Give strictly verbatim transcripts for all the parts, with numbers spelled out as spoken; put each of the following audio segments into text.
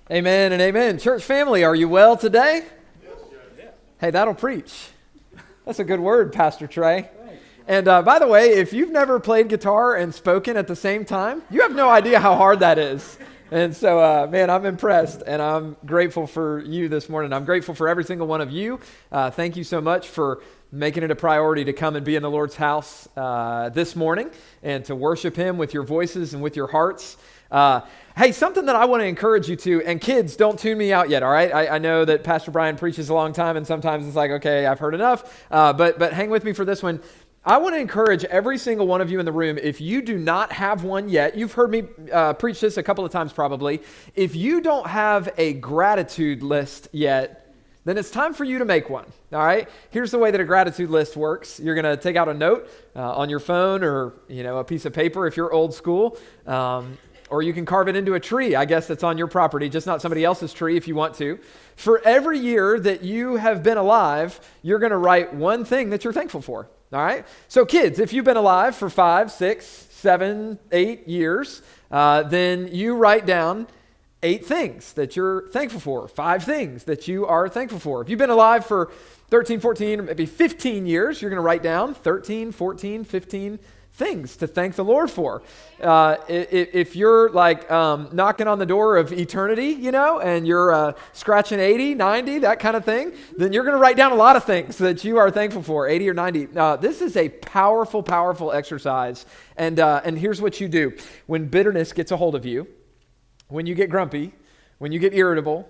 Amen and amen. Church family, are you well today? Yes, Judge. Hey, that'll preach. That's a good word, Pastor Trey. And uh, by the way, if you've never played guitar and spoken at the same time, you have no idea how hard that is. And so, uh, man, I'm impressed, and I'm grateful for you this morning. I'm grateful for every single one of you. Uh, thank you so much for making it a priority to come and be in the Lord's house uh, this morning and to worship Him with your voices and with your hearts. Uh, hey, something that I want to encourage you to, and kids, don't tune me out yet, all right? I, I know that Pastor Brian preaches a long time, and sometimes it's like, okay, I've heard enough, uh, but but hang with me for this one. I want to encourage every single one of you in the room, if you do not have one yet, you've heard me uh, preach this a couple of times probably, if you don't have a gratitude list yet, then it's time for you to make one, all right? Here's the way that a gratitude list works. You're going to take out a note uh, on your phone or, you know, a piece of paper if you're old school, um, or you can carve it into a tree, I guess, that's on your property, just not somebody else's tree if you want to. For every year that you have been alive, you're going to write one thing that you're thankful for, all right? So kids, if you've been alive for five, six, seven, eight years, uh, then you write down eight things that you're thankful for, five things that you are thankful for. If you've been alive for thirteen, fourteen, maybe fifteen years, you're going to write down thirteen, fourteen, fifteen things to thank the Lord for. Uh, if, if you're like um, knocking on the door of eternity, you know, and you're uh, scratching eighty, ninety, that kind of thing, then you're going to write down a lot of things that you are thankful for, eighty or ninety. Uh, this is a powerful, powerful exercise. And, uh, and here's what you do. When bitterness gets a hold of you, when you get grumpy, when you get irritable,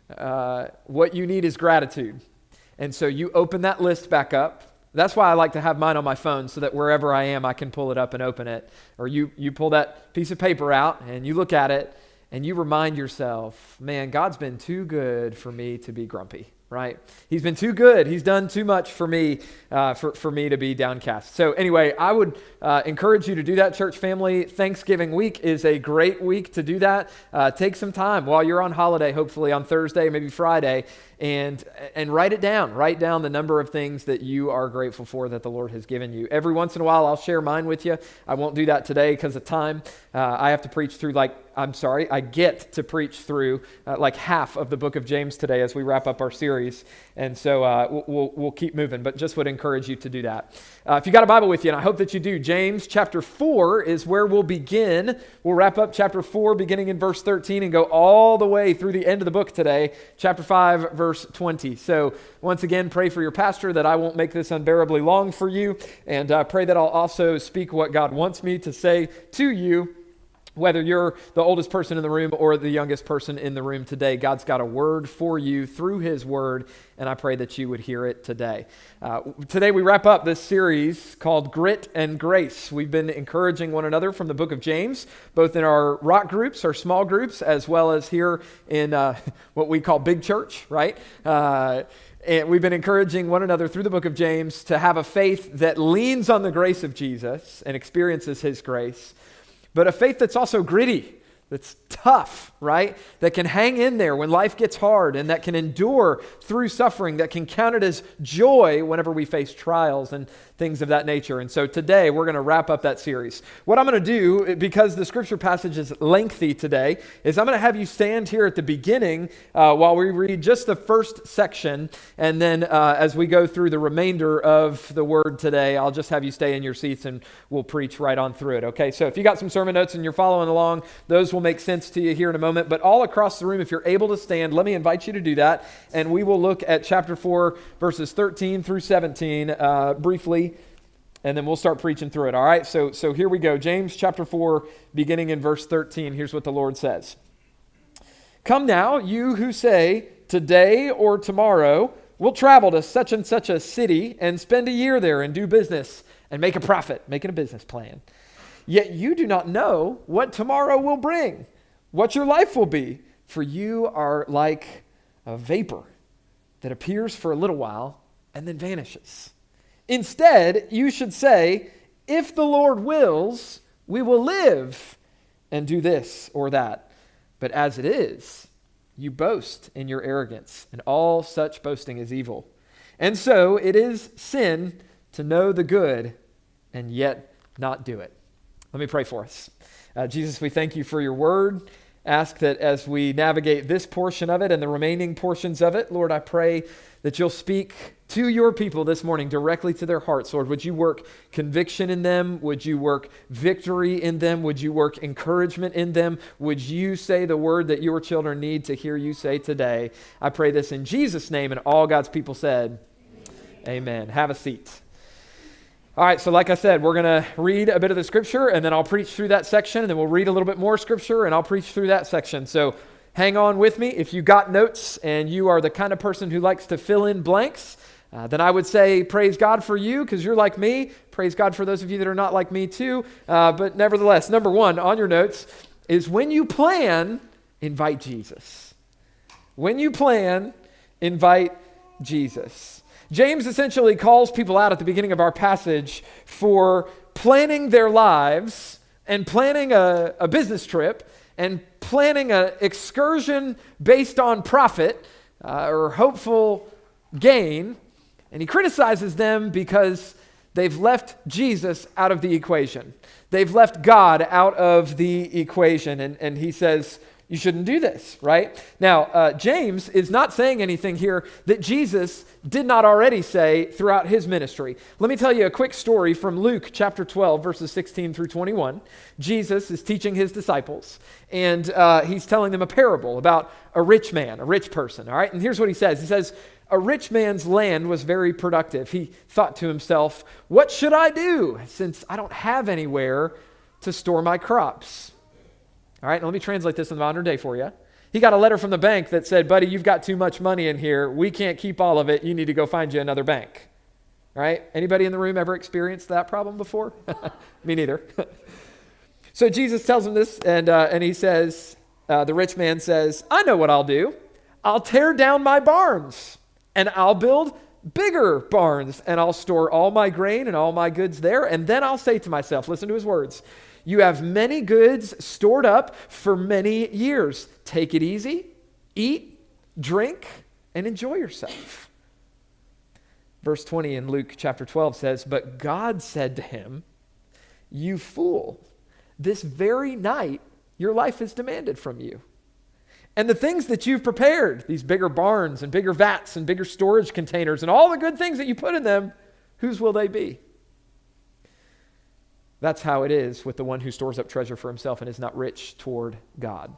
uh, what you need is gratitude. And so you open that list back up. That's why I like to have mine on my phone so that wherever I am, I can pull it up and open it. Or you you pull that piece of paper out and you look at it and you remind yourself, man, God's been too good for me to be grumpy, right? He's been too good. He's done too much for me, uh, for, for me to be downcast. So anyway, I would uh, encourage you to do that, church family. Thanksgiving week is a great week to do that. Uh, take some time while you're on holiday, hopefully on Thursday, maybe Friday, and and write it down. Write down the number of things that you are grateful for that the Lord has given you. Every once in a while, I'll share mine with you. I won't do that today because of time. Uh, I have to preach through like, I'm sorry, I get to preach through uh, like half of the book of James today as we wrap up our series. And so uh, we'll, we'll, we'll keep moving, but just would encourage you to do that. Uh, if you got a Bible with you, and I hope that you do, James chapter four is where we'll begin. We'll wrap up chapter four beginning in verse thirteen and go all the way through the end of the book today, chapter five, verse twenty. So once again, pray for your pastor that I won't make this unbearably long for you, and uh, pray that I'll also speak what God wants me to say to you. Whether you're the oldest person in the room or the youngest person in the room today, God's got a word for you through His word, and I pray that you would hear it today. Uh, today we wrap up this series called Grit and Grace. We've been encouraging one another from the book of James, both in our rock groups, our small groups, as well as here in uh, what we call Big Church, right? Uh, And we've been encouraging one another through the book of James to have a faith that leans on the grace of Jesus and experiences His grace, but a faith that's also gritty, that's tough, right? That can hang in there when life gets hard and that can endure through suffering, that can count it as joy whenever we face trials and things of that nature. And so today we're going to wrap up that series. What I'm going to do, because the scripture passage is lengthy today, is I'm going to have you stand here at the beginning uh, while we read just the first section. And then uh, as we go through the remainder of the word today, I'll just have you stay in your seats and we'll preach right on through it. Okay, so if you got some sermon notes and you're following along, those will make sense to you here in a moment. But all across the room, if you're able to stand, let me invite you to do that. And we will look at chapter four, verses thirteen through seventeen uh, briefly. And then we'll start preaching through it, all right? So so here we go. James chapter four, beginning in verse thirteen. Here's what the Lord says. Come now, you who say, today or tomorrow, we'll travel to such and such a city and spend a year there and do business and make a profit, making a business plan. Yet you do not know what tomorrow will bring, what your life will be, for you are like a vapor that appears for a little while and then vanishes. Instead, you should say, if the Lord wills, we will live and do this or that. But as it is, you boast in your arrogance, and all such boasting is evil. And so it is sin to know the good and yet not do it. Let me pray for us. Uh, Jesus, we thank you for your word. ask that as we navigate this portion of it and the remaining portions of it, Lord, I pray that you'll speak to your people this morning directly to their hearts. Lord, would you work conviction in them? Would you work victory in them? Would you work encouragement in them? Would you say the word that your children need to hear you say today? I pray this in Jesus' name, and all God's people said, Amen. Amen. Have a seat. All right, so like I said, we're going to read a bit of the scripture, and then I'll preach through that section, and then we'll read a little bit more scripture, and I'll preach through that section. So hang on with me. If you got notes and you are the kind of person who likes to fill in blanks, uh, then I would say praise God for you because you're like me. Praise God for those of you that are not like me too. Uh, but nevertheless, number one on your notes is when you plan, invite Jesus. When you plan, invite Jesus. James essentially calls people out at the beginning of our passage for planning their lives and planning a, a business trip and planning an excursion based on profit uh, or hopeful gain. And he criticizes them because they've left Jesus out of the equation. They've left God out of the equation. And, and he says, you shouldn't do this, right? Now, uh, James is not saying anything here that Jesus did not already say throughout his ministry. Let me tell you a quick story from Luke chapter twelve, verses sixteen through twenty-one. Jesus is teaching his disciples, and uh, he's telling them a parable about a rich man, a rich person, all right? And here's what he says. He says, a rich man's land was very productive. He thought to himself, what should I do since I don't have anywhere to store my crops? All right, let me translate this in the modern day for you. He got a letter from the bank that said, buddy, you've got too much money in here. We can't keep all of it. You need to go find you another bank. All right, anybody in the room ever experienced that problem before? Me neither. So Jesus tells him this, and, uh, and he says, uh, the rich man says, I know what I'll do. I'll tear down my barns, and I'll build bigger barns, and I'll store all my grain and all my goods there, and then I'll say to myself, listen to his words, you have many goods stored up for many years. Take it easy, eat, drink, and enjoy yourself. Verse twenty in Luke chapter twelve says, but God said to him, you fool, this very night your life is demanded from you. And the things that you've prepared, these bigger barns and bigger vats and bigger storage containers and all the good things that you put in them, whose will they be? That's how it is with the one who stores up treasure for himself and is not rich toward God.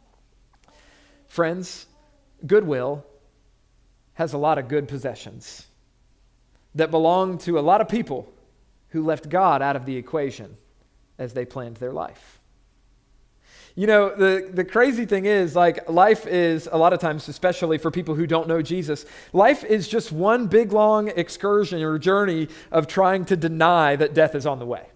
Friends, Goodwill has a lot of good possessions that belong to a lot of people who left God out of the equation as they planned their life. You know, the, the crazy thing is, like, life is, a lot of times, especially for people who don't know Jesus, life is just one big, long excursion or journey of trying to deny that death is on the way.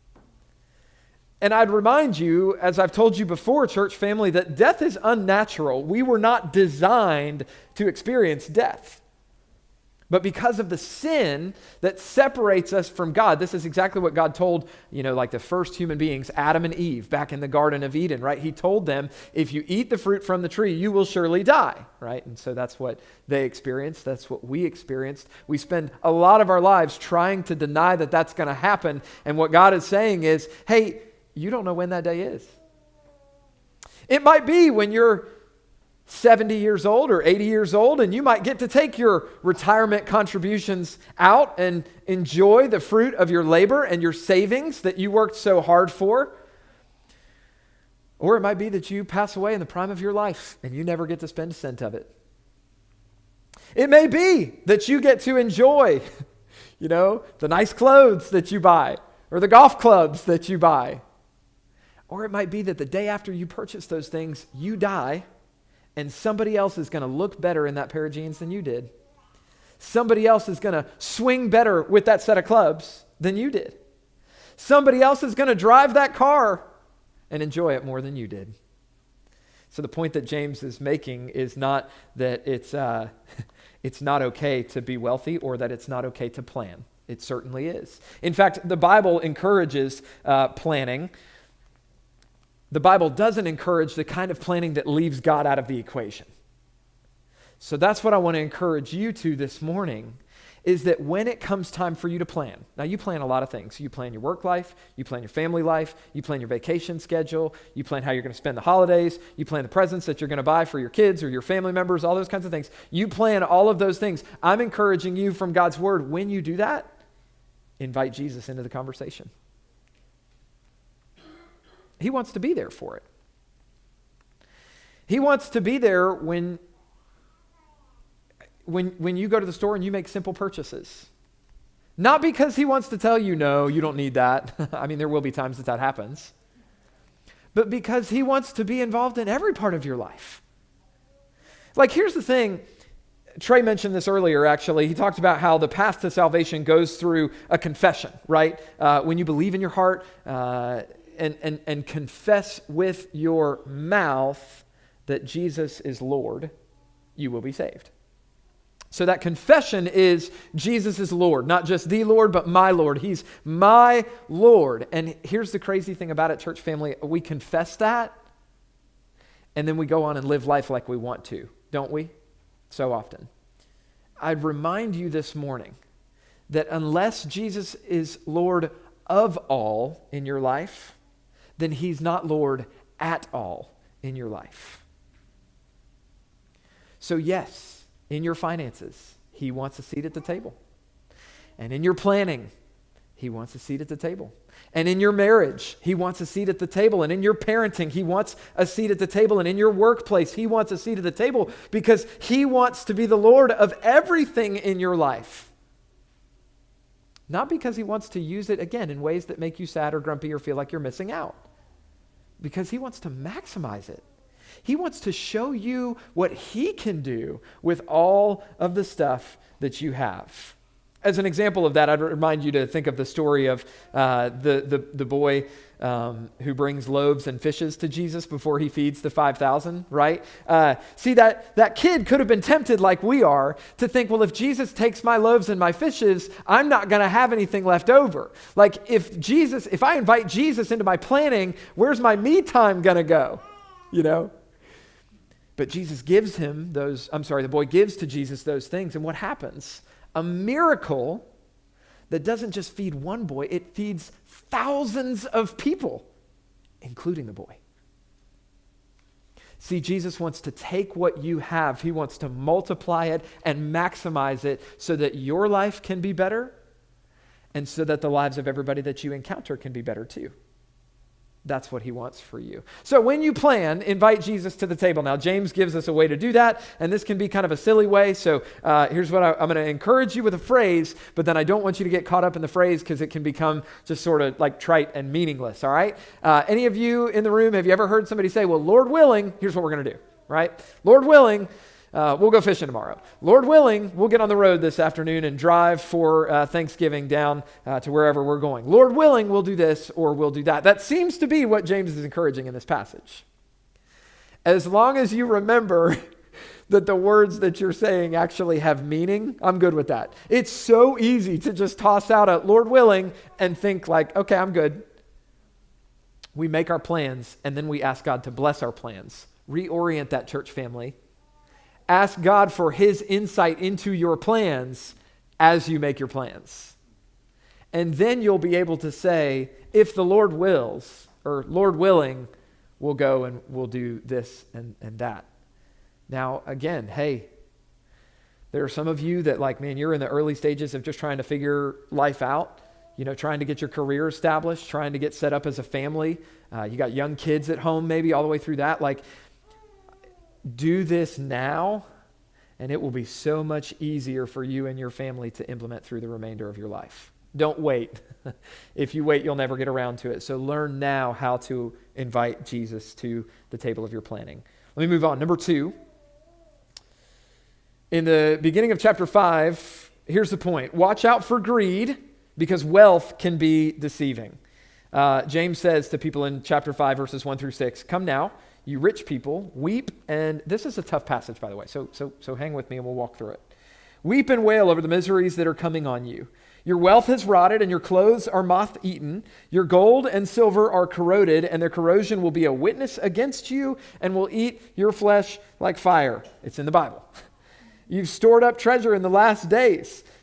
And I'd remind you, as I've told you before, church family, that death is unnatural. We were not designed to experience death. But because of the sin that separates us from God, this is exactly what God told, you know, like the first human beings, Adam and Eve, back in the Garden of Eden, right? He told them, if you eat the fruit from the tree, you will surely die, right? And so that's what they experienced. That's what we experienced. We spend a lot of our lives trying to deny that that's going to happen. And what God is saying is, hey, you don't know when that day is. It might be when you're seventy years old or eighty years old, and you might get to take your retirement contributions out and enjoy the fruit of your labor and your savings that you worked so hard for. Or it might be that you pass away in the prime of your life and you never get to spend a cent of it. It may be that you get to enjoy, you know, the nice clothes that you buy or the golf clubs that you buy. Or it might be that the day after you purchase those things, you die, and somebody else is going to look better in that pair of jeans than you did. Somebody else is going to swing better with that set of clubs than you did. Somebody else is going to drive that car and enjoy it more than you did. So the point that James is making is not that it's uh, it's not okay to be wealthy or that it's not okay to plan. It certainly is. In fact, the Bible encourages uh, planning. The Bible doesn't encourage the kind of planning that leaves God out of the equation. So that's what I want to encourage you to this morning, is that when it comes time for you to plan, now you plan a lot of things. You plan your work life, you plan your family life, you plan your vacation schedule, you plan how you're going to spend the holidays, you plan the presents that you're going to buy for your kids or your family members, all those kinds of things. You plan all of those things. I'm encouraging you from God's word, when you do that, invite Jesus into the conversation. He wants to be there for it. He wants to be there when When, when you go to the store and you make simple purchases. Not because he wants to tell you, no, you don't need that. I mean, there will be times that that happens. But because he wants to be involved in every part of your life. Like, here's the thing. Trey mentioned this earlier, actually. He talked about how the path to salvation goes through a confession, right? Uh, when you believe in your heart uh, and, and, and confess with your mouth that Jesus is Lord, you will be saved. So that confession is Jesus is Lord, not just the Lord, but my Lord. He's my Lord. And here's the crazy thing about it, church family. We confess that, and then we go on and live life like we want to, don't we? So often. I'd remind you this morning that unless Jesus is Lord of all in your life, then he's not Lord at all in your life. So yes, in your finances, he wants a seat at the table. And in your planning, he wants a seat at the table. And in your marriage, he wants a seat at the table. And in your parenting, he wants a seat at the table. And in your workplace, he wants a seat at the table because he wants to be the Lord of everything in your life. Not because he wants to use it, again, in ways that make you sad or grumpy or feel like you're missing out. Because he wants to maximize it. He wants to show you what he can do with all of the stuff that you have. As an example of that, I'd remind you to think of the story of uh, the, the, the boy um, who brings loaves and fishes to Jesus before he feeds the five thousand, right? Uh, see, that, that kid could have been tempted like we are to think, well, if Jesus takes my loaves and my fishes, I'm not going to have anything left over. Like if Jesus, if I invite Jesus into my planning, where's my me time going to go? You know? But Jesus gives him those, I'm sorry, the boy gives to Jesus those things. And what happens? A miracle that doesn't just feed one boy, it feeds thousands of people, including the boy. See, Jesus wants to take what you have, he wants to multiply it and maximize it so that your life can be better and so that the lives of everybody that you encounter can be better too. That's what he wants for you. So when you plan, invite Jesus to the table. Now, James gives us a way to do that, and this can be kind of a silly way. So uh, here's what I, I'm going to encourage you with a phrase, but then I don't want you to get caught up in the phrase because it can become just sort of like trite and meaningless, all right? Uh, any of you in the room, have you ever heard somebody say, well, Lord willing, here's what we're going to do, right? Lord willing, Uh, we'll go fishing tomorrow. Lord willing, we'll get on the road this afternoon and drive for uh, Thanksgiving down uh, to wherever we're going. Lord willing, we'll do this or we'll do that. That seems to be what James is encouraging in this passage. As long as you remember that the words that you're saying actually have meaning, I'm good with that. It's so easy to just toss out a Lord willing and think like, okay, I'm good. We make our plans and then we ask God to bless our plans. Reorient that, church family. Ask God for his insight into your plans as you make your plans. And then you'll be able to say, if the Lord wills, or Lord willing, we'll go and we'll do this and, and that. Now, again, hey, there are some of you that like, man, you're in the early stages of just trying to figure life out, you know, trying to get your career established, trying to get set up as a family. Uh, you got young kids at home, maybe all the way through that. Like, do this now, and it will be so much easier for you and your family to implement through the remainder of your life. Don't wait. If you wait, you'll never get around to it. So learn now how to invite Jesus to the table of your planning. Let me move on. Number two. In the beginning of chapter five, here's the point. Watch out for greed because wealth can be deceiving. Uh, James says to people in chapter five, verses one through six, come now, you rich people, weep, and this is a tough passage, by the way, so, so, so hang with me and we'll walk through it. Weep and wail over the miseries that are coming on you. Your wealth has rotted and your clothes are moth-eaten. Your gold and silver are corroded, and their corrosion will be a witness against you and will eat your flesh like fire. It's in the Bible. You've stored up treasure in the last days.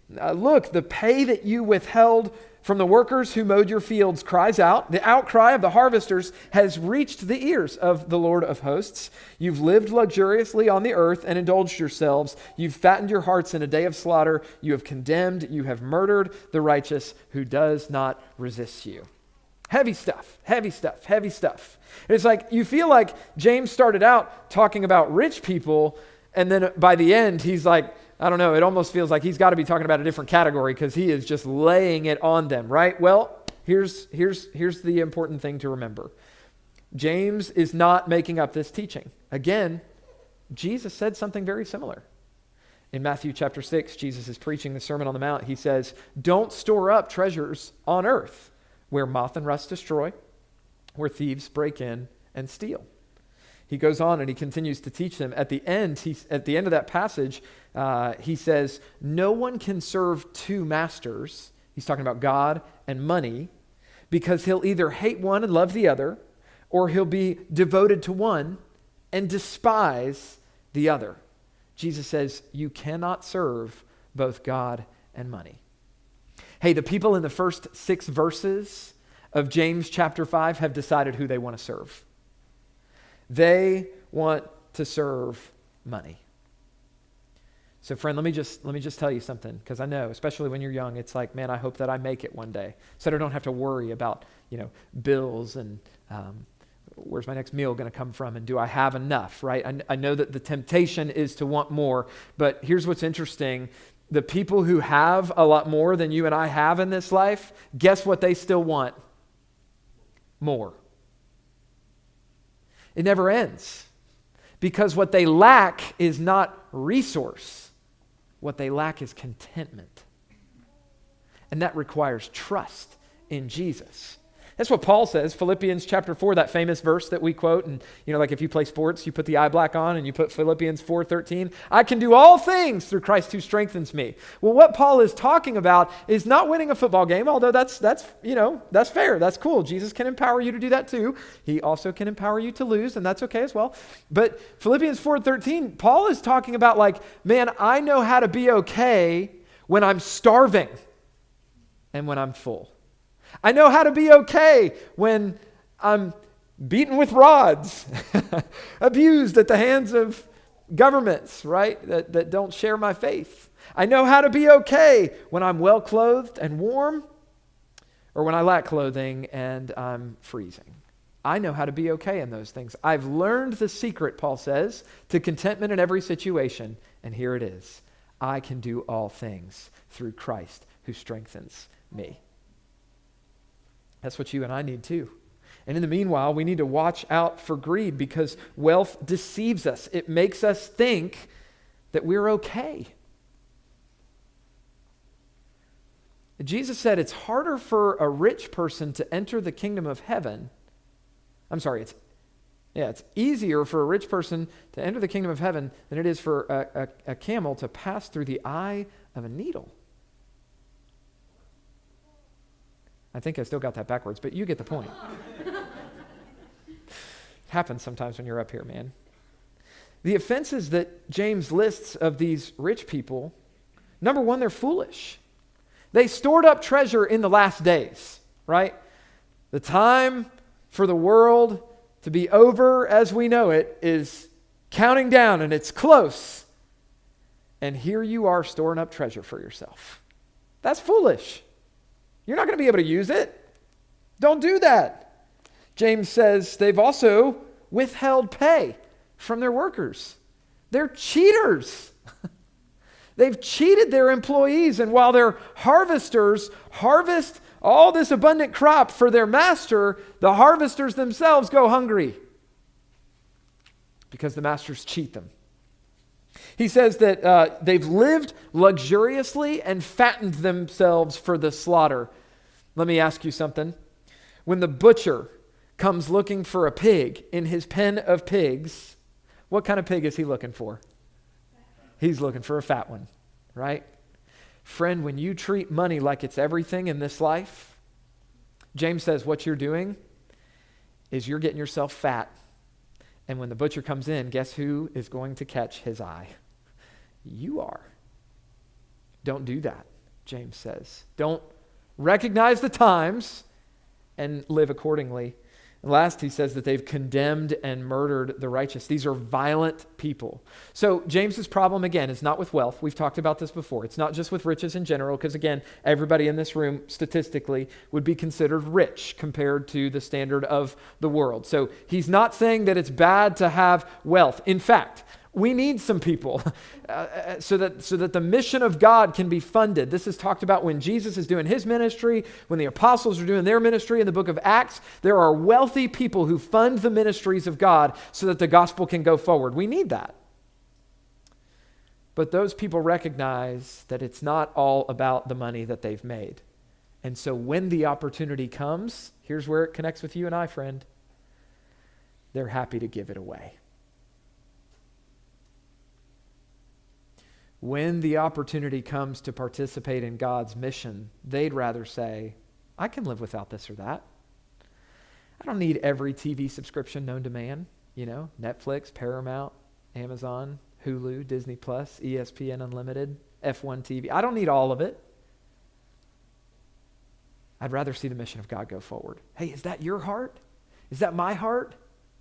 Uh, look, the pay that you withheld from the workers who mowed your fields cries out. The outcry of the harvesters has reached the ears of the Lord of hosts. You've lived luxuriously on the earth and indulged yourselves. You've fattened your hearts in a day of slaughter. You have condemned, you have murdered the righteous who does not resist you. Heavy stuff, heavy stuff, heavy stuff. It's like you feel like James started out talking about rich people, and then by the end, he's like, I don't know, it almost feels like he's got to be talking about a different category because he is just laying it on them, right? Well, here's, here's, here's the important thing to remember. James is not making up this teaching. Again, Jesus said something very similar. In Matthew chapter six, Jesus is preaching the Sermon on the Mount. He says, don't store up treasures on earth where moth and rust destroy, where thieves break in and steal. He goes on and he continues to teach them. At the end, he, at the end of that passage, uh, he says, no one can serve two masters. He's talking about God and money, because he'll either hate one and love the other, or he'll be devoted to one and despise the other. Jesus says, you cannot serve both God and money. Hey, the people in the first six verses of James chapter five have decided who they want to serve. They want to serve money. So friend, let me just let me just tell you something, because I know, especially when you're young, it's like, man, I hope that I make it one day, so that I don't have to worry about, you know, bills and um, where's my next meal going to come from, and do I have enough, right? I, I know that the temptation is to want more, but here's what's interesting. The people who have a lot more than you and I have in this life, guess what they still want? More. It never ends, because what they lack is not resource. What they lack is contentment. And that requires trust in Jesus. That's what Paul says, Philippians chapter four, that famous verse that we quote. And, you know, like if you play sports, you put the eye black on and you put Philippians four thirteen. I can do all things through Christ who strengthens me. Well, what Paul is talking about is not winning a football game, although that's, that's you know, that's fair. That's cool. Jesus can empower you to do that too. He also can empower you to lose, and that's okay as well. But Philippians four thirteen, Paul is talking about like, man, I know how to be okay when I'm starving and when I'm full. I know how to be okay when I'm beaten with rods, abused at the hands of governments, right, that, that don't share my faith. I know how to be okay when I'm well-clothed and warm, or when I lack clothing and I'm freezing. I know how to be okay in those things. I've learned the secret, Paul says, to contentment in every situation, and here it is. I can do all things through Christ who strengthens me. That's what you and I need too. And in the meanwhile, we need to watch out for greed, because wealth deceives us. It makes us think that we're okay. Jesus said it's harder for a rich person to enter the kingdom of heaven. I'm sorry, it's yeah, it's easier for a rich person to enter the kingdom of heaven than it is for a, a, a camel to pass through the eye of a needle. I think I still got that backwards, but you get the point. It happens sometimes when you're up here, man. The offenses that James lists of these rich people, number one, they're foolish. They stored up treasure in the last days, right? The time for the world to be over as we know it is counting down, and it's close. And here you are storing up treasure for yourself. That's foolish. You're not going to be able to use it. Don't do that. James says they've also withheld pay from their workers. They're cheaters. They've cheated their employees, and while their harvesters harvest all this abundant crop for their master, the harvesters themselves go hungry because the masters cheat them. He says that uh, they've lived luxuriously and fattened themselves for the slaughter. Let me ask you something. When the butcher comes looking for a pig in his pen of pigs, what kind of pig is he looking for? He's looking for a fat one, right? Friend, when you treat money like it's everything in this life, James says what you're doing is you're getting yourself fat. And when the butcher comes in, guess who is going to catch his eye? You are. Don't do that. James says. Don't recognize the times and live accordingly. And last, he says that they've condemned and murdered the righteous. These are violent people. So James's problem, again, is not with wealth. We've talked about this before. It's not just with riches in general, because, again, everybody in this room, statistically, would be considered rich compared to the standard of the world. So he's not saying that it's bad to have wealth. In fact, we need some people uh, so that so that the mission of God can be funded. This is talked about when Jesus is doing his ministry, when the apostles are doing their ministry in the book of Acts. There are wealthy people who fund the ministries of God so that the gospel can go forward. We need that. But those people recognize that it's not all about the money that they've made. And so when the opportunity comes, here's where it connects with you and I, friend. They're happy to give it away. When the opportunity comes to participate in God's mission, they'd rather say, I can live without this or that. I don't need every T V subscription known to man, you know, Netflix, Paramount, Amazon, Hulu, Disney Plus, E S P N Unlimited, F one T V. I don't need all of it. I'd rather see the mission of God go forward. Hey, is that your heart? Is that my heart?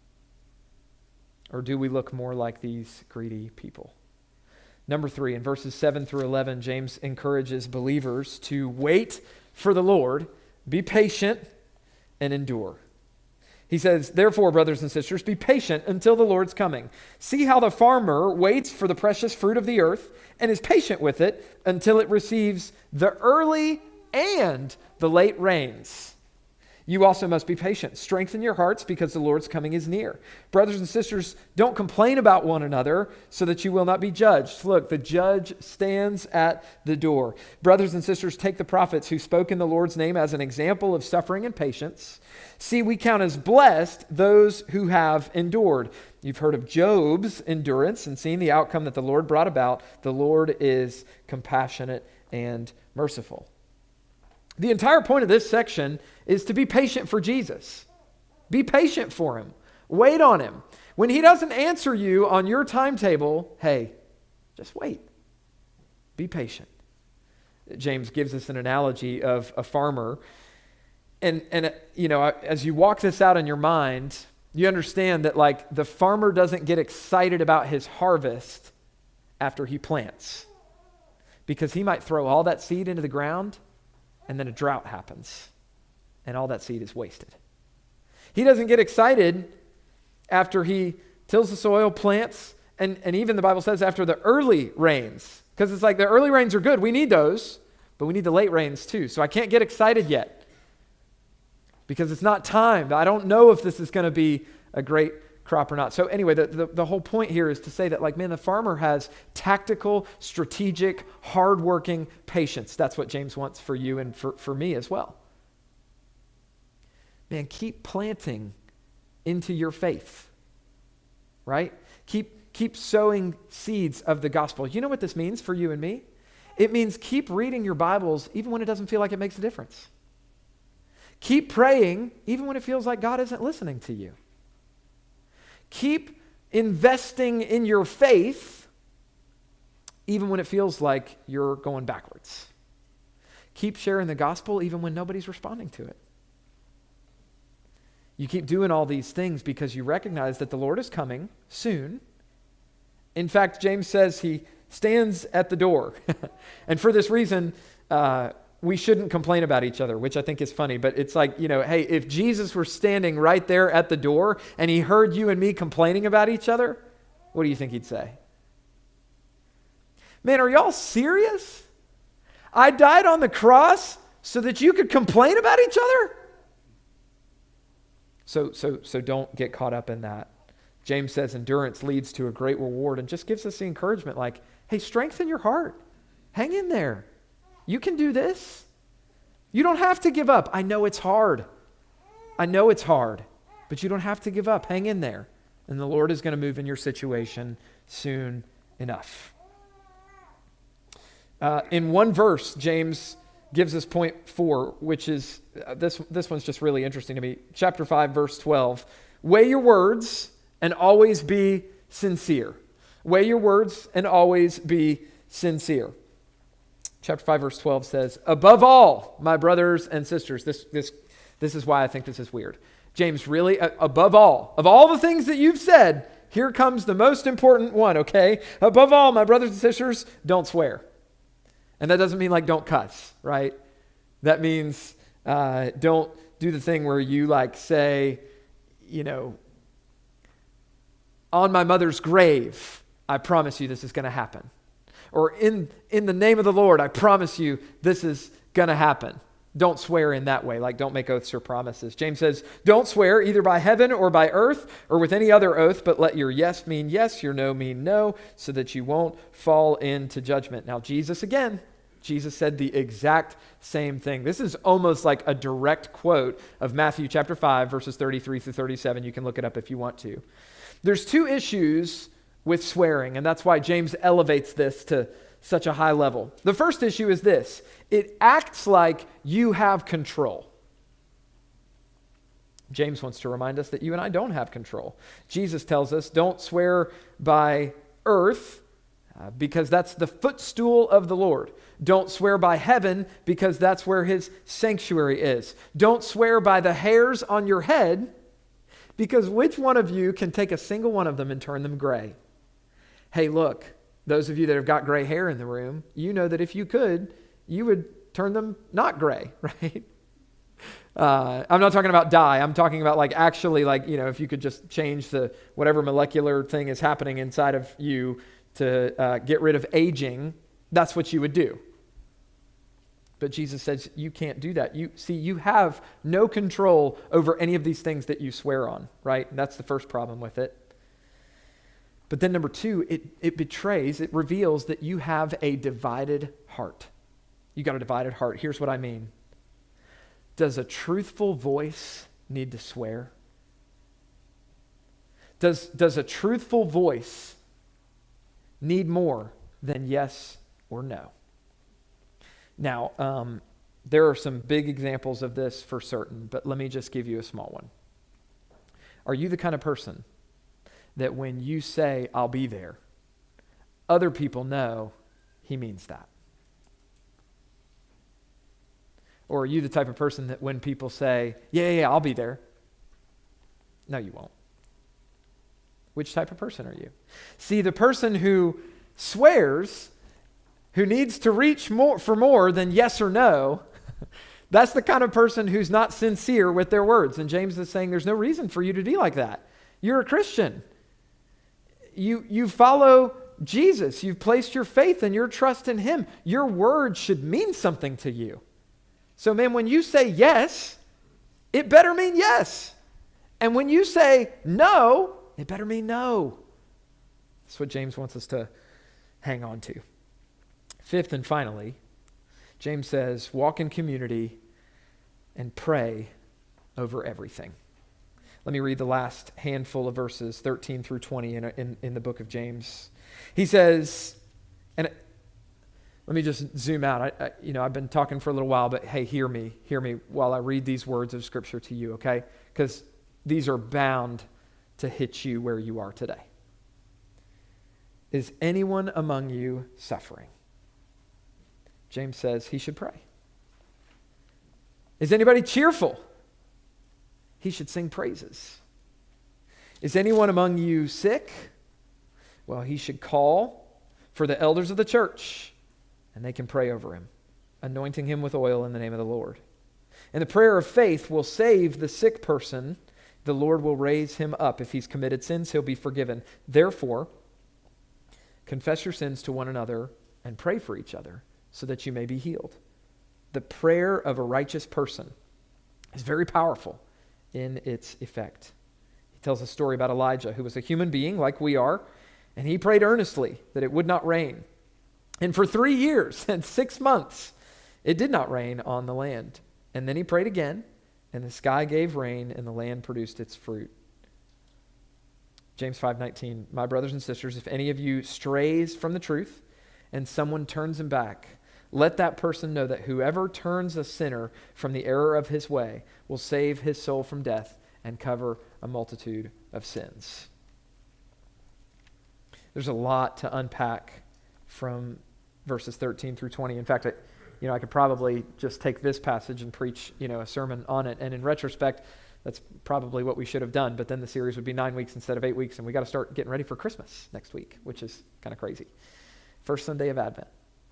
Or do we look more like these greedy people? Number three, in verses seven through eleven, James encourages believers to wait for the Lord, be patient, and endure. He says, therefore, brothers and sisters, be patient until the Lord's coming. See how the farmer waits for the precious fruit of the earth and is patient with it until it receives the early and the late rains. You also must be patient. Strengthen your hearts because the Lord's coming is near. Brothers and sisters, don't complain about one another so that you will not be judged. Look, the judge stands at the door. Brothers and sisters, take the prophets who spoke in the Lord's name as an example of suffering and patience. See, we count as blessed those who have endured. You've heard of Job's endurance and seen the outcome that the Lord brought about. The Lord is compassionate and merciful. The entire point of this section is to be patient for Jesus. Be patient for him. Wait on him. When he doesn't answer you on your timetable, hey, just wait. Be patient. James gives us an analogy of a farmer. And, and you know, as you walk this out in your mind, you understand that like the farmer doesn't get excited about his harvest after he plants, because he might throw all that seed into the ground and then a drought happens, and all that seed is wasted. He doesn't get excited after he tills the soil, plants, and, and even the Bible says after the early rains, because it's like the early rains are good. We need those, but we need the late rains too. So I can't get excited yet because it's not time. I don't know if this is going to be a great crop or not. So anyway, the, the, the whole point here is to say that, like, man, the farmer has tactical, strategic, hardworking patience. That's what James wants for you and for, for me as well. Man, keep planting into your faith, right? Keep, keep sowing seeds of the gospel. You know what this means for you and me? It means keep reading your Bibles even when it doesn't feel like it makes a difference. Keep praying even when it feels like God isn't listening to you. Keep investing in your faith even when it feels like you're going backwards. Keep sharing the gospel even when nobody's responding to it. You keep doing all these things because you recognize that the Lord is coming soon. In fact, James says he stands at the door. And for this reason, uh, we shouldn't complain about each other, which I think is funny. But it's like, you know, hey, if Jesus were standing right there at the door and he heard you and me complaining about each other, what do you think he'd say? Man, are y'all serious? I died on the cross so that you could complain about each other? So, so, so don't get caught up in that. James says endurance leads to a great reward and just gives us the encouragement like, hey, strengthen your heart. Hang in there. You can do this. You don't have to give up. I know it's hard. I know it's hard, but you don't have to give up. Hang in there. And the Lord is going to move in your situation soon enough. Uh, in one verse, James gives us point four, which is, uh, this, this one's just really interesting to me. Chapter five, verse twelve. Weigh your words and always be sincere. Weigh your words and always be sincere. chapter five, verse twelve says, above all, my brothers and sisters, this, this, this is why I think this is weird. James, really, uh, above all, of all the things that you've said, here comes the most important one, okay? Above all, my brothers and sisters, don't swear. And that doesn't mean like don't cuss, right? That means uh, don't do the thing where you like say, you know, on my mother's grave, I promise you this is going to happen. Or in, in the name of the Lord, I promise you this is going to happen. Don't swear in that way, like don't make oaths or promises. James says, don't swear either by heaven or by earth or with any other oath, but let your yes mean yes, your no mean no, so that you won't fall into judgment. Now, Jesus again, Jesus said the exact same thing. This is almost like a direct quote of Matthew chapter five, verses thirty-three through thirty-seven. You can look it up if you want to. There's two issues with swearing, and that's why James elevates this to such a high level. The first issue is this: it acts like you have control. James wants to remind us that you and I don't have control. Jesus tells us, don't swear by earth, uh, because that's the footstool of the Lord. Don't swear by heaven, because that's where his sanctuary is. Don't swear by the hairs on your head, because which one of you can take a single one of them and turn them gray? Hey, look, those of you that have got gray hair in the room, you know that if you could, you would turn them not gray, right? Uh, I'm not talking about dye. I'm talking about like actually like, you know, if you could just change the whatever molecular thing is happening inside of you to uh, get rid of aging, that's what you would do. But Jesus says you can't do that. You see, you have no control over any of these things that you swear on, right? And that's the first problem with it. But then number two, it, it betrays, it reveals that you have a divided heart. You got a divided heart. Here's what I mean. Does a truthful voice need to swear? Does, does a truthful voice need more than yes or no? Now, um, there are some big examples of this for certain, but let me just give you a small one. Are you the kind of person that when you say, I'll be there, other people know he means that? Or are you the type of person that when people say, yeah, yeah, yeah, I'll be there, no, you won't? Which type of person are you? See, the person who swears, who needs to reach more for more than yes or no, that's the kind of person who's not sincere with their words. And James is saying there's no reason for you to be like that. You're a Christian. You, you follow Jesus. You've placed your faith and your trust in him. Your words should mean something to you. So, man, when you say yes, it better mean yes. And when you say no, it better mean no. That's what James wants us to hang on to. Fifth and finally, James says, walk in community and pray over everything. Let me read the last handful of verses, thirteen through twenty in, in, in the book of James. He says, and let me just zoom out. I, I, you know, I've been talking for a little while, but hey, hear me, hear me while I read these words of Scripture to you, okay? Because these are bound to hit you where you are today. Is anyone among you suffering? James says he should pray. Is anybody cheerful? He should sing praises. Is anyone among you sick? Well, he should call for the elders of the church, and they can pray over him, anointing him with oil in the name of the Lord. And the prayer of faith will save the sick person. The Lord will raise him up. If he's committed sins, he'll be forgiven. Therefore, confess your sins to one another and pray for each other so that you may be healed. The prayer of a righteous person is very powerful in its effect. He tells a story about Elijah, who was a human being like we are, and he prayed earnestly that it would not rain. And for three years and six months, it did not rain on the land. And then he prayed again, and the sky gave rain, and the land produced its fruit. James five nineteen, my brothers and sisters, if any of you strays from the truth and someone turns him back, let that person know that whoever turns a sinner from the error of his way will save his soul from death and cover a multitude of sins. There's a lot to unpack from verses thirteen through twenty. In fact, I, you know, I could probably just take this passage and preach, you know, a sermon on it. And in retrospect, that's probably what we should have done. But then the series would be nine weeks instead of eight weeks, and we got to start getting ready for Christmas next week, which is kind of crazy. First Sunday of Advent.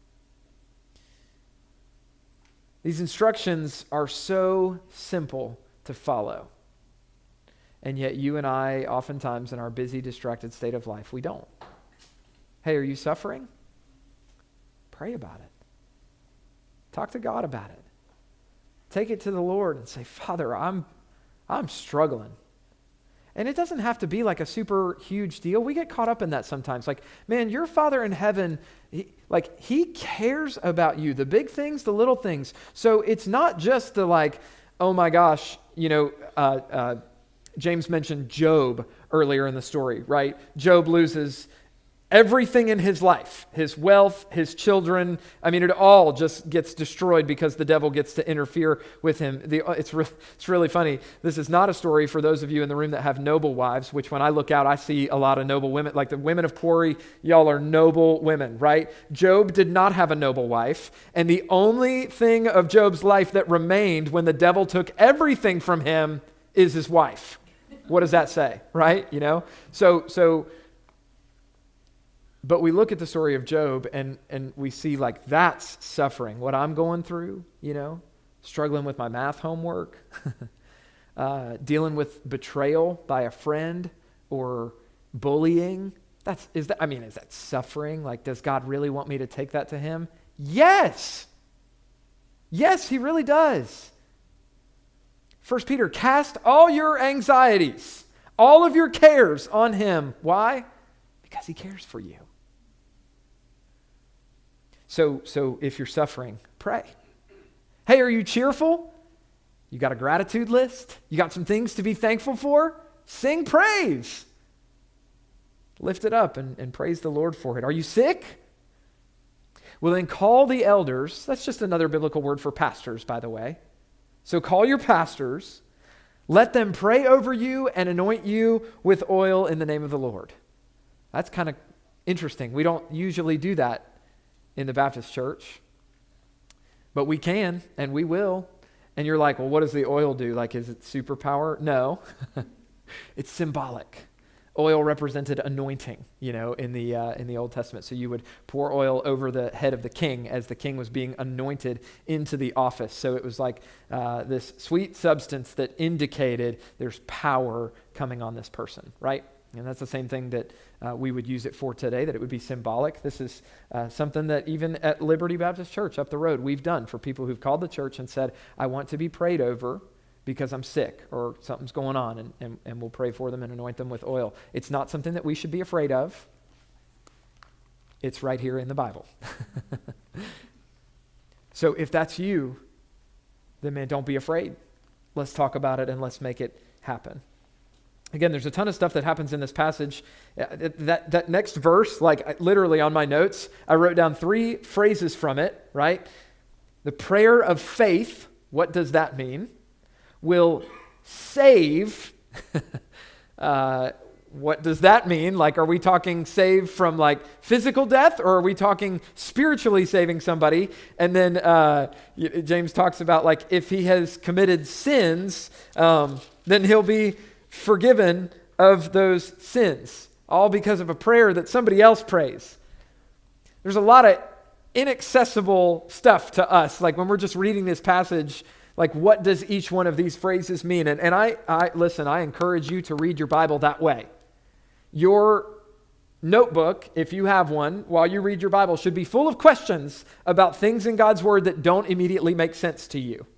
These instructions are so simple to follow. And yet you and I, oftentimes in our busy, distracted state of life, we don't. Hey, are you suffering? Pray about it. Talk to God about it. Take it to the Lord and say, Father, I'm I'm struggling. And it doesn't have to be like a super huge deal. We get caught up in that sometimes. Like, man, your Father in heaven, he, like, he cares about you, the big things, the little things. So it's not just the like, oh my gosh, you know, uh, uh, James mentioned Job earlier in the story, right? Job loses everything in his life, his wealth, his children. I mean, it all just gets destroyed because the devil gets to interfere with him. The, it's, re- it's really funny. This is not a story for those of you in the room that have noble wives, which when I look out, I see a lot of noble women. Like the women of Corey, y'all are noble women, right? Job did not have a noble wife. And the only thing of Job's life that remained when the devil took everything from him is his wife. What does that say, right? You know? So, so, but we look at the story of Job and, and we see like that's suffering. What I'm going through, you know, struggling with my math homework, uh, dealing with betrayal by a friend or bullying. That's, is that, I mean, is that suffering? Like, does God really want me to take that to him? Yes. Yes, he really does. First Peter, cast all your anxieties, all of your cares on him. Why? Because he cares for you. So, so if you're suffering, pray. Hey, are you cheerful? You got a gratitude list? You got some things to be thankful for? Sing praise. Lift it up and, and praise the Lord for it. Are you sick? Well, then call the elders. That's just another biblical word for pastors, by the way. So call your pastors. Let them pray over you and anoint you with oil in the name of the Lord. That's kind of interesting. We don't usually do that in the Baptist church, but we can and we will. And you're like, well, what does the oil do? Like, is it superpower? No, it's symbolic. Oil represented anointing, you know, in the uh, in the Old Testament. So you would pour oil over the head of the king as the king was being anointed into the office. So it was like uh, this sweet substance that indicated there's power coming on this person, right? And that's the same thing that uh, we would use it for today, that it would be symbolic. This is uh, something that even at Liberty Baptist Church up the road, we've done for people who've called the church and said, I want to be prayed over because I'm sick or something's going on, and, and, and we'll pray for them and anoint them with oil. It's not something that we should be afraid of. It's right here in the Bible. So if that's you, then man, don't be afraid. Let's talk about it and let's make it happen. Again, there's a ton of stuff that happens in this passage. That, that next verse, like literally on my notes, I wrote down three phrases from it, right? The prayer of faith, what does that mean? Will save. uh, what does that mean? Like, are we talking save from like physical death, or are we talking spiritually saving somebody? And then uh, James talks about like if he has committed sins, um, then he'll be forgiven of those sins, all because of a prayer that somebody else prays. There's a lot of inaccessible stuff to us. Like when we're just reading this passage, like what does each one of these phrases mean? And, and I, I, listen, I encourage you to read your Bible that way. Your notebook, if you have one, while you read your Bible, should be full of questions about things in God's Word that don't immediately make sense to you.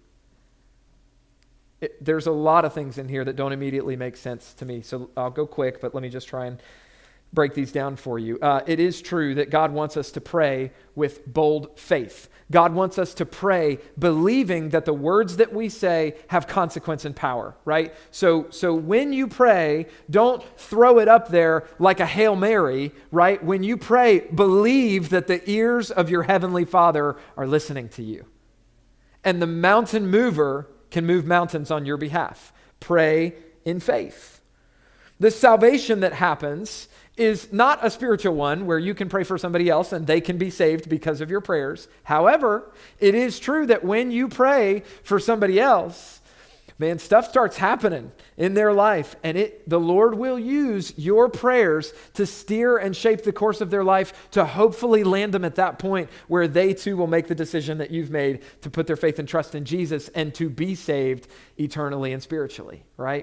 It, there's a lot of things in here that don't immediately make sense to me. So I'll go quick, but let me just try and break these down for you. Uh, it is true that God wants us to pray with bold faith. God wants us to pray believing that the words that we say have consequence and power, right? So, so when you pray, don't throw it up there like a Hail Mary, right? When you pray, believe that the ears of your heavenly Father are listening to you. And the mountain mover can move mountains on your behalf. Pray in faith. The salvation that happens is not a spiritual one where you can pray for somebody else and they can be saved because of your prayers. However, it is true that when you pray for somebody else, man, stuff starts happening in their life, and it the Lord will use your prayers to steer and shape the course of their life to hopefully land them at that point where they too will make the decision that you've made to put their faith and trust in Jesus and to be saved eternally and spiritually, right?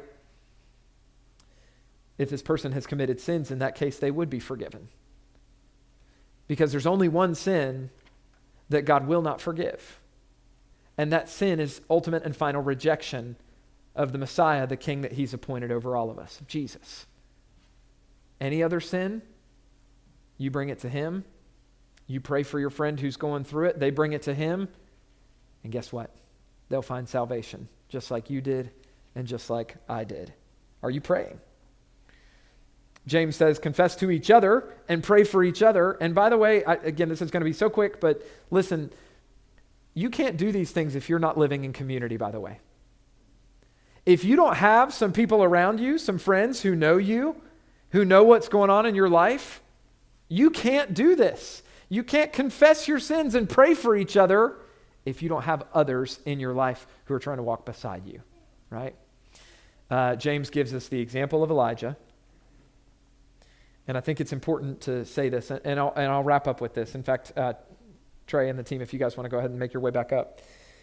If this person has committed sins, in that case, they would be forgiven. Because there's only one sin that God will not forgive. And that sin is ultimate and final rejection of the Messiah, the King that he's appointed over all of us, Jesus. Any other sin, you bring it to him. You pray for your friend who's going through it. They bring it to him. And guess what? They'll find salvation, just like you did and just like I did. Are you praying? James says, confess to each other and pray for each other. And by the way, I, again, this is going to be so quick, but listen, you can't do these things if you're not living in community, by the way. If you don't have some people around you, some friends who know you, who know what's going on in your life, you can't do this. You can't confess your sins and pray for each other if you don't have others in your life who are trying to walk beside you, right? Uh, James gives us the example of Elijah. And I think it's important to say this, and I'll, and I'll wrap up with this. In fact, uh, Trey and the team, if you guys want to go ahead and make your way back up.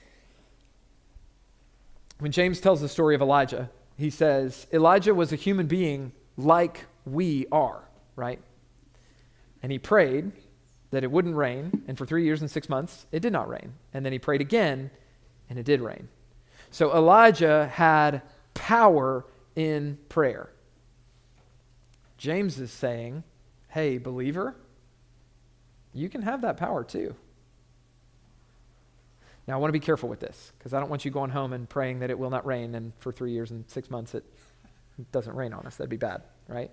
When James tells the story of Elijah, he says, Elijah was a human being like we are, right? And he prayed that it wouldn't rain, and for three years and six months, it did not rain. And then he prayed again, and it did rain. So Elijah had power in prayer. James is saying, hey, believer, you can have that power too. Now, I want to be careful with this because I don't want you going home and praying that it will not rain, and for three years and six months it doesn't rain on us. That'd be bad, right?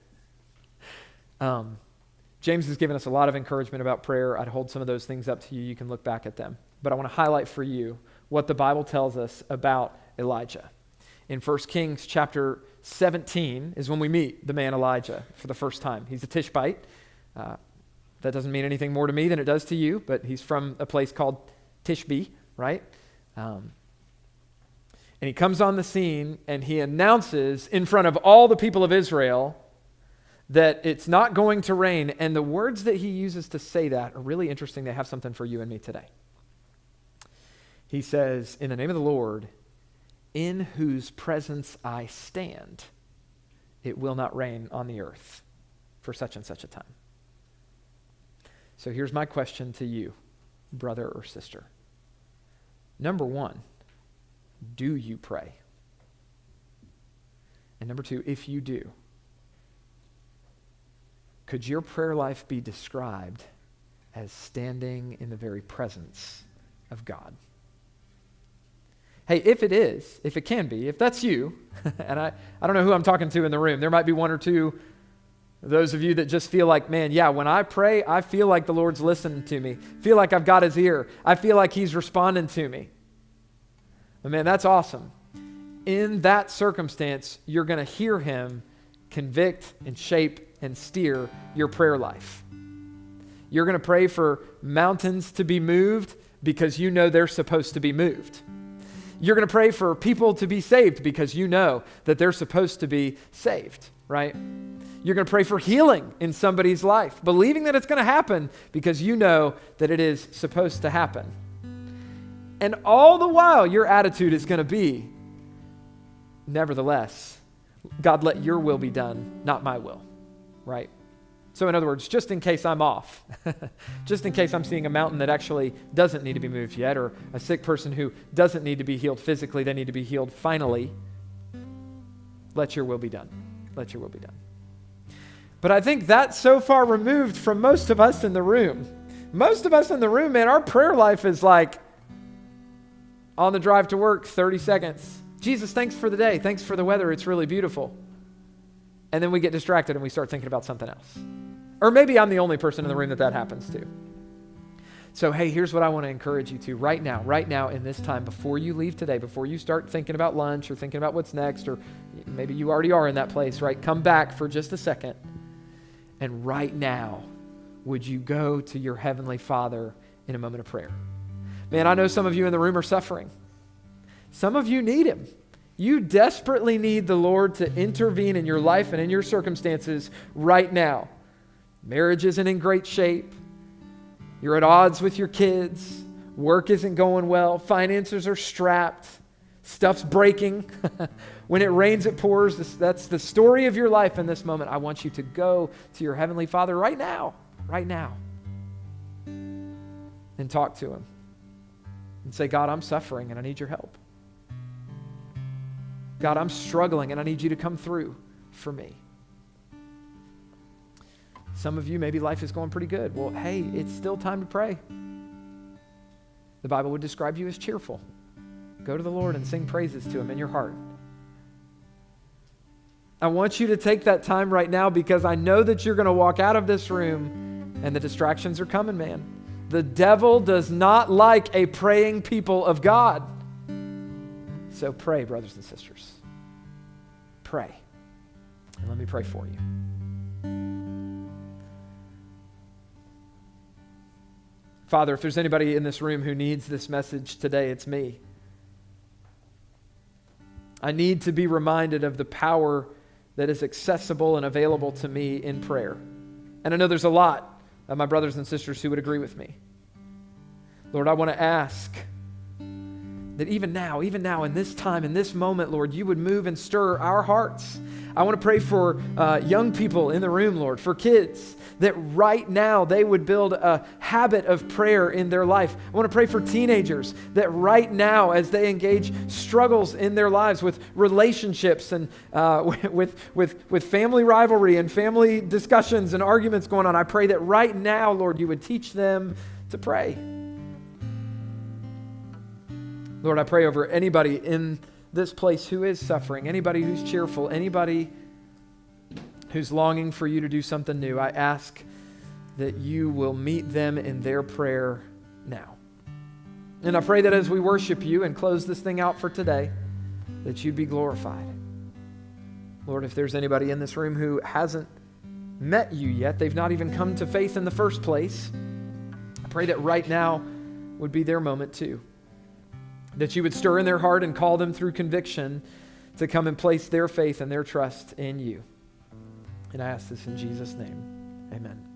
Um, James has given us a lot of encouragement about prayer. I'd hold some of those things up to you. You can look back at them. But I want to highlight for you what the Bible tells us about Elijah. In First Kings chapter seventeen is when we meet the man Elijah for the first time. He's a Tishbite. Uh, that doesn't mean anything more to me than it does to you, but he's from a place called Tishbe, right? Um, and he comes on the scene and he announces in front of all the people of Israel that it's not going to rain. And the words that he uses to say that are really interesting. They have something for you and me today. He says, in the name of the Lord, in whose presence I stand, it will not rain on the earth for such and such a time. So here's my question to you, brother or sister. Number one, do you pray? And number two, if you do, could your prayer life be described as standing in the very presence of God? Hey, if it is, if it can be, if that's you, and I, I don't know who I'm talking to in the room. There might be one or two, those of you that just feel like, man, yeah, when I pray, I feel like the Lord's listening to me. Feel like I've got his ear. I feel like he's responding to me. But man, that's awesome. In that circumstance, you're going to hear him convict and shape and steer your prayer life. You're going to pray for mountains to be moved because you know they're supposed to be moved. You're going to pray for people to be saved because you know that they're supposed to be saved, right? You're going to pray for healing in somebody's life, believing that it's going to happen because you know that it is supposed to happen. And all the while, your attitude is going to be, nevertheless, God, let your will be done, not my will, right? So in other words, just in case I'm off, just in case I'm seeing a mountain that actually doesn't need to be moved yet, or a sick person who doesn't need to be healed physically, they need to be healed finally, let your will be done. Let your will be done. But I think that's so far removed from most of us in the room. Most of us in the room, man, our prayer life is like on the drive to work, thirty seconds. Jesus, thanks for the day. Thanks for the weather. It's really beautiful. And then we get distracted and we start thinking about something else. Or maybe I'm the only person in the room that that happens to. So, hey, here's what I want to encourage you to right now, right now in this time, before you leave today, before you start thinking about lunch or thinking about what's next, or maybe you already are in that place, right? Come back for just a second And right now, would you go to your Heavenly Father in a moment of prayer? Man, I know some of you in the room are suffering. Some of you need Him. You desperately need the Lord to intervene in your life and in your circumstances right now. Marriage isn't in great shape. You're at odds with your kids. Work isn't going well. Finances are strapped. Stuff's breaking. When it rains, it pours. This, that's the story of your life in this moment. I want you to go to your Heavenly Father right now, right now, and talk to Him and say, God, I'm suffering and I need your help. God, I'm struggling and I need you to come through for me. Some of you, maybe life is going pretty good. Well, hey, it's still time to pray. The Bible would describe you as cheerful. Go to the Lord and sing praises to Him in your heart. I want you to take that time right now because I know that you're going to walk out of this room and the distractions are coming, man. The devil does not like a praying people of God. So pray, brothers and sisters. Pray. And let me pray for you. Father, if there's anybody in this room who needs this message today, it's me. I need to be reminded of the power that is accessible and available to me in prayer. And I know there's a lot of my brothers and sisters who would agree with me. Lord, I want to ask that even now, even now in this time, in this moment, Lord, you would move and stir our hearts. I want to pray for uh, young people in the room, Lord, for kids, that right now they would build a habit of prayer in their life. I want to pray for teenagers that right now, as they engage struggles in their lives with relationships and uh, with, with, with family rivalry and family discussions and arguments going on, I pray that right now, Lord, you would teach them to pray. Lord, I pray over anybody in this place who is suffering, anybody who's cheerful, anybody who's longing for you to do something new. I ask that you will meet them in their prayer now. And I pray that as we worship you and close this thing out for today, that you'd be glorified. Lord, if there's anybody in this room who hasn't met you yet, they've not even come to faith in the first place, I pray that right now would be their moment too. That you would stir in their heart and call them through conviction to come and place their faith and their trust in you. And I ask this in Jesus' name. Amen.